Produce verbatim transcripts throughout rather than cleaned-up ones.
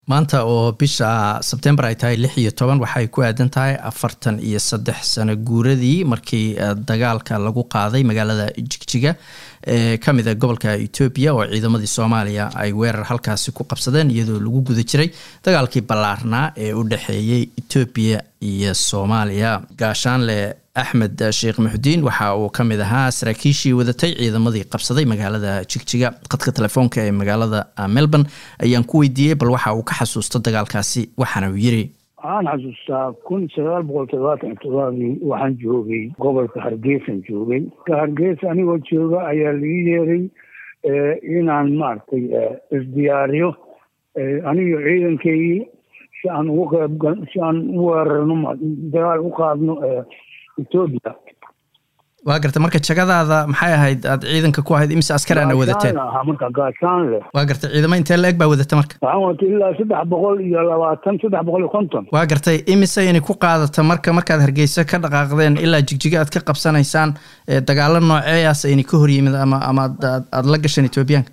maanta oo bisha September ay tahay lix iyo toban waxay ku aadan tahay afartan iyo saddex sano guuradii markii dagaalka lagu qaaday magaalada Jigjiga ee kamid ah gobolka Ethiopia oo ciidamadii Soomaaliya ay weerar halkaasi ku qabsadeen iyadoo lagu guda jiray dagaalkii ballaarnaa ee u dhaxeeyay Ethiopia iyo Soomaaliya. Gaashaanle Axmed Sheekh Muxudiin waxa uu kamid ahaa saraakiishii wadatay ciidamadii qabsaday magaalada Jigjiga. Qadka telefoonka ee magaalada Melbourne ayaan ku weydiiyay bal waxa uu ka xasuusto dagaalkaasi waxaana uu yiri aan xasuustaa kun sagaal boqol toddobaatan iyo toddobadii waxaan joogay gobolka Hargeysa joogay Hargeysa anigoo jooga ayaa la yeeray inaan maartay isdiyaariyo aniga ciidankii si aan ugu qayb si aan u weerarno dagaal u qaadno Ethiopia. waa gartay marka jagadaada maxay ahayd aad ciidanka ku ahayd imisa askar aan wadateen marka gaashaanle waa gartay ciidamo intee la eg baa wadata marka waxaan watay ilaa saddex boqol iyo labaatan saddex boqol iyo konton waa gartay imisa inay ku qaadata marka markaad Hargeysa ka dhaqaaqdeen ilaa Jigjiga aad ka qabsanaysaan dagaalo nooceeyaas ay ka hor yimid ama ama aad la gashan Ethiopianka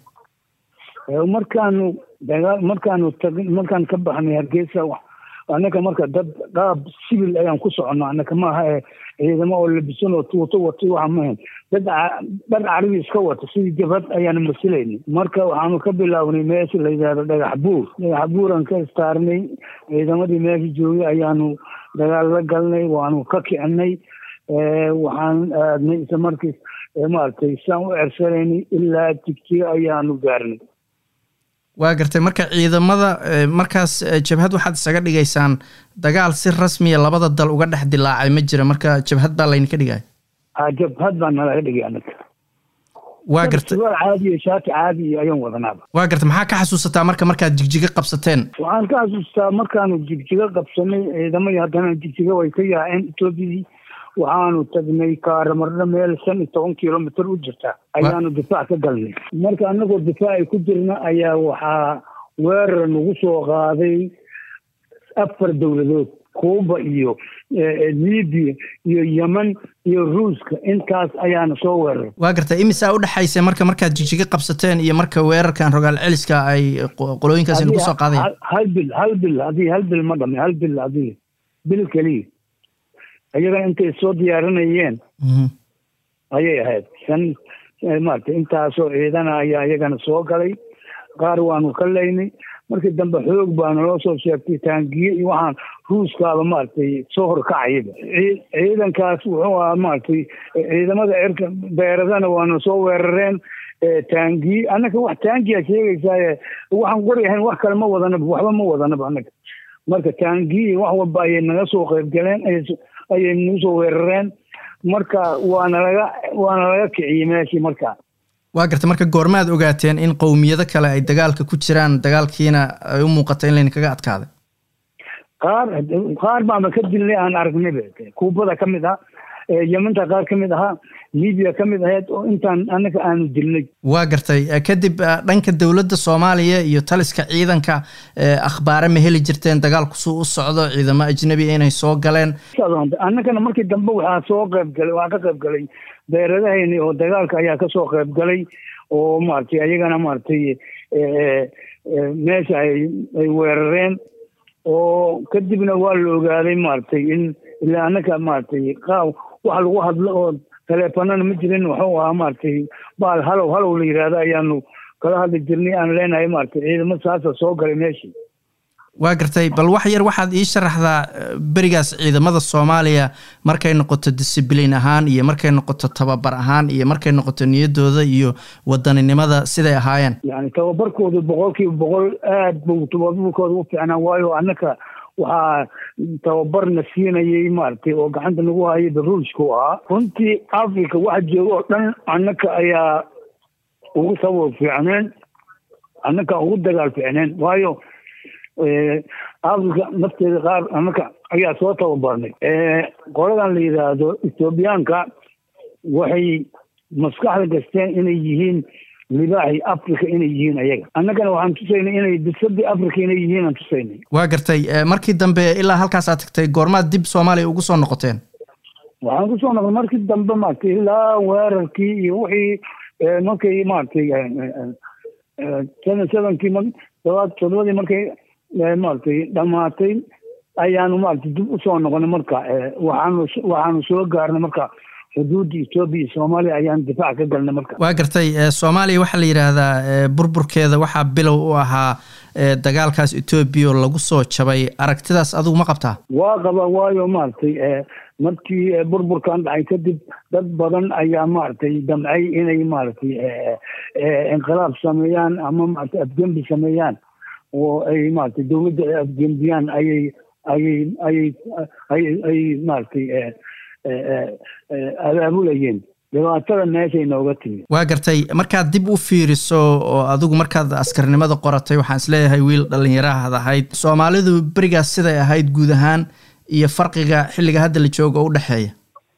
markaan dagaal markaan markaan ka baxnay Hargeysa anaka marka dad qaab civil ayaan ku soconaa anaka ma aha ciidamo oo labisan oo tuuto wato waxa ma ahayn dad dad carabi iska wato sidii jabhad ayaan masilaynay marka waxaanu ka bilaabnay meesha la yiraahdo dhagax buur dhagax buuran ka istaarnay ciidamadii meesha joogay ayaanu dagaal la galnay waanu ka kicinay waxaan aadnay isla markii maartay saan u ersareynay ilaa Jigjiga ayaanu gaarnay. waa gartay marka ciidamada markaas jabhad waxaad isaga dhigaysaan dagaal si rasmi ah labada dal uga dhex dilaacay ma jira marka jabhad baa la idinka dhigay ah jabhad baa nala dhigay anaka waa gartay waa caadi shaati caadi ayaan wadanaa waa gartay maxaa ka xasuusataa marka markaad Jigjiga qabsateen waxaan ka xasuustaa markaan Jigjiga qabsanay ciidamadii haddana Jigjiga way ka yaaceen Ethiopia waxaanu tagnay kaaramarna meel shan iyo toban kiiloomitir u jirta ayaanu difaac ka galnay marka anagoo difaac ku jirna ayaa waxaa weerar nagu soo qaaday afar dawladood Kuuba iyo Liibiya iyo Yemen iyo Ruuska intaas ayaana soo weerar waa gartay imisa u dhaxaysay marka markaad Jigjiga qabsateen iyo marka weerarkan rogaal celiska ay qolooyinkaas nagu soo qaadeen hal bil hal bil hadii hal bil ma dhamay hal bil hadii bil kaliya ayaga intay soo diyaarinayeen ayay ahayd san maartay intaasoo ciidan ayaa ayagana soo galay qaar waanu ka leynay markii dambe xoog baanu loo soo sheegtay taangiye iyo waxaan Ruuskaaba maartay soo horkacay ciidankaas wuxuu ahaa maartay ciidamada cirka beeradana waanu soo weerareen taangiye anaka wax taangiya sheegaysaa waxaan qoryahay wax kale ma wadanaba waxba ma wadanaba anaka marka taangiye wax walba ay naga soo qayb galeen ayay nagu soo weerareen marka waana laga waana laga kiciyay meeshii marka waa gartay marka goormaad ogaateen in qowmiyada kale ay dagaalka ku jiraan dagaalkiina ay u muuqatay in la kaga adkaaday qaar qaar baa ka dilay aan aragnay Kuubada kamid ah Yemen qaar kamid ah Liibiya kamid ahayd oo intaan anaka aanu dilnay waa gartay kadib dhanka dawladda Soomaaliya iyo taliska ciidanka akhbaar ma heli jirteen dagaalku soo u socdo ciidamo ajnabi inay soo galeen annagana markii dambe waxa soo qayb galay waxa ka qayb galay beeradahayni oo dagaalka ayaa ka soo qayb galay oo maartay ayagana maartay meesha ay weerareen oo kadibna waa la ogaaday maartay in ilaa annaka maartay qaaw wax lagu hadlo oo telefoonana ma jirin wuxuu ahaa maartay baal halow halow la yiraahdo ayaanu kala hadli jirnay aan leenahay maartay ciidamo saasa soo galay meeshii waa gartay bal wax yar waxaad ii sharaxdaa barigaas ciidamada Soomaaliya markay noqoto discipline ahaan iyo markay noqoto tababar ahaan iyo markay noqoto niyadooda iyo wadaninimada siday ahaayeen yani tababarkooda boqolkiiba boqol aad buu tababarkooda u fiicnaa waayo annaka waxaa tababarna siinayay maartay oo gacanta nagu hayay Ruushku ah runtii Afrika waxa joogo oo dhan annaka ayaa ugu sabab fiicneen annaka ugu dagaal fiicneen waayo Afrika nafteeda qaar annaka ayaa soo tababarnay qoladan la yiraahdo Ethiopianka waxay maskaxda gasteen inay yihiin libaaxi Afrika inay yihiin ayaga annagana waxaan tusaynay inay bisadii Afrika inay yihiin aan tusaynay waa gartay markii dambe ilaa halkaas aad tagtay goormaad dib Soomaaliya ugu soo noqoteen waxaan ku soo noqday markii dambe maartay ilaa weerarkii iyo wixii markay maartay seven seven kii todobadii markay maaragtay dhamaatay ayaanu maaragtay dib usoo noqonay marka waxaanu waxaanu soo gaarnay marka xuduudda Ethiopia iyo Soomaaliya ayaan difaac ka galnay marka. waa gartay Soomaaliya waxa la yiraahdaa burburkeeda waxa bilow u ahaa dagaalkaas Ethiopia lagu soo jabay aragtidaas adigu ma qabtaa? waa qaba waayo maaragtay markii burburkan dhacay kadib dad badan ayaa maaragtay damcay inay maaragtay inqilaab sameeyaan ama maaragtay afgembi sameeyaan oo ay maaragtay dowladda afgembiyaan ayay ayay ayay ayay maaragtay abaabulayeen dhibaatada meeshay nooga timi. waa gartay markaad dib u fiiriso oo adigu markaad askarnimada qoratay waxaan isleeyahay wiil dhalinyaraha ahayd Soomaalidu barigaas siday ahayd guud ahaan iyo farqiga xilliga hadda la joogo u dhaxeeya.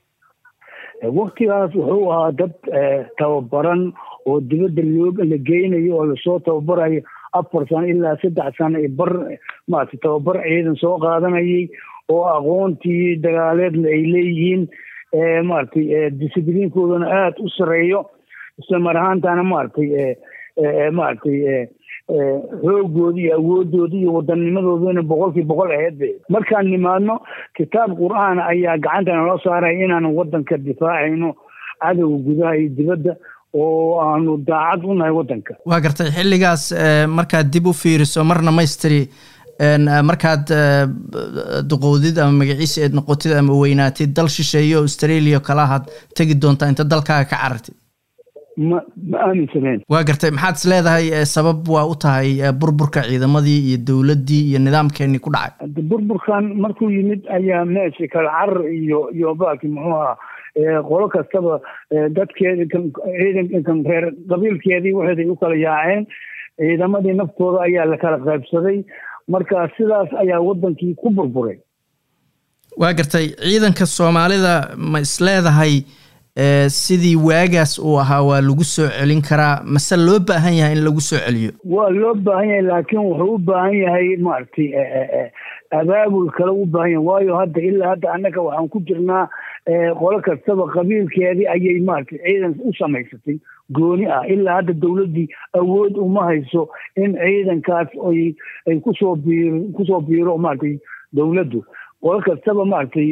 waqtigaas wuxuu ahaa dad tababaran oo dibadda la geynayo oo lasoo tababarayo afar sano ilaa saddex sano ee bar maaragtay tababar ciidan soo qaadanayay oo aqoontii dagaaleedna ay leeyihiin maaragtay discipliinkoodana aada u sareeyo isla mar ahaantaana maaragtay maaragtay xooggoodii iyo awooddoodii iyo wadanimadoodana boqolkii boqol ahayd markaan nimaadno kitaab qur-aan ayaa gacantana loo saaraya inaanu wadanka difaacayno cadowga gudaha iyo dibadda oo aanu daacad u nahay wadanka. waa gartay xilligaas markaad dib u fiiriso marna maystri markaad duqoodid ama magaciisa eed noqotid ama weynaatid dal shisheeyo Australia kala had tagi doontaa inta dalkaaga ka carartid? ma ma aaminsaneen. waa gartay maxaad is leedahay sabab waa u tahay burburka ciidamadii iyo dowladdii iyo nidaamkeenii ku dhacay? burburkan markuu yimid ayaa meesha kala carar iyo iyo baaki muxuu ahaa qolo kastaba dadkeeda ciidankan reer qabiilkeedii waxay u kala yaaceen ciidamadii naftooda ayaa la kala qaybsaday marka sidaas ayaa wadankii ku burburay. waa gartay ciidanka Soomaalida ma is leedahay sidii waagaas uu ahaa waa lagu soo celin karaa mase loo baahan yahay in lagu soo celiyo? waa loo baahan yahay laakiin wuxuu u baahan yahay maaragtay abaabul kale u baahan yahay waayo hadda ilaa hadda annaga waxaan ku jirnaa qolo kastaba qabiilkeedii ayay maaragtay ciidan u samaysatay gooni ah ilaa hadda dowladdii awood uma hayso in ciidankaas ay ay kusoo biiro kusoo biiro maaragtay dowladdu qolo kastaba maaragtay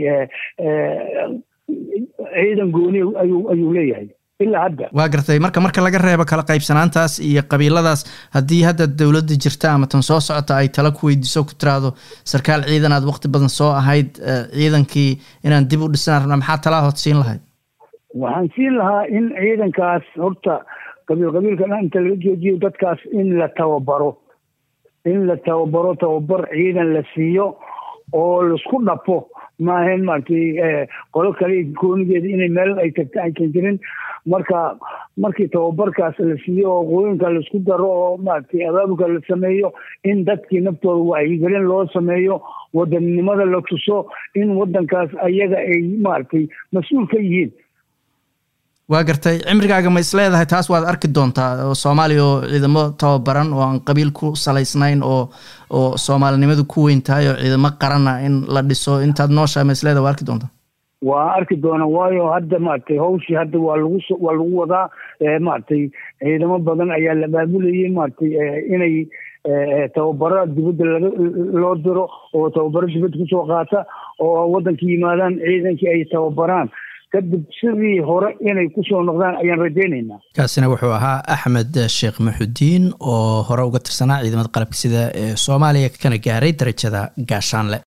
ciidan gooni ayuu ayuu leeyahay ilaa hadda. waa gartay marka marka laga reebo kala qaybsanaantaas iyo qabiiladaas haddii hadda dowladda jirta ama tan soo socota ay tala ku weydiiso ku tiraahdo sarkaal ciidan aad waqti badan soo ahayd ciidankii inaan dib u dhisnaan rabnaa maxaa talaa hood siin lahayd? waxaan siin lahaa in ciidankaas horta qabiil qabiilka dhan inta laga joojiyo dadkaas in la tababaro in la tababaro tababar ciidan la siiyo oo laisku dhafo maahayn maaragtay qolo kale goonigeeda inay meel ay tagta aysan jirin marka markii tababarkaas la siiyo oo qooyinka laisku daro oo maaragtay abaabulka la sameeyo in dadkii naftooda wacyigelin loo sameeyo wadanimada la tuso in wadankaas ayaga ay maaragtay mas-uul ka yihiin. waa gartay cimrigaaga ma is leedahay taas waad arki doontaa oo Soomaaliya oo ciidamo tababaran oo aan qabiil ku salaysnayn oo oo Soomaalinimadu ku weyn tahay oo ciidamo qaran ah in la dhiso intaad nooshahay ma is leedahay waa arki doontaa? waa arki doona waayo hadda maaragtay hawshii hadda waa lagu waa lagu wadaa maaragtay ciidamo badan ayaa la baabulayay maaragtay inay tababarada dibadda laga loo diro oo tababaro dibadda kusoo qaata oo waddanka yimaadaan ciidankii ay tababaraan kadib sidii hore inay kusoo noqdaan ayaan rajaynaynaa. kaasina wuxuu ahaa Axmed Sheekh Maxudiin oo hore uga tirsanaa ciidamada qalabka sida ee Soomaaliya kana gaaray darajada gaashaanle.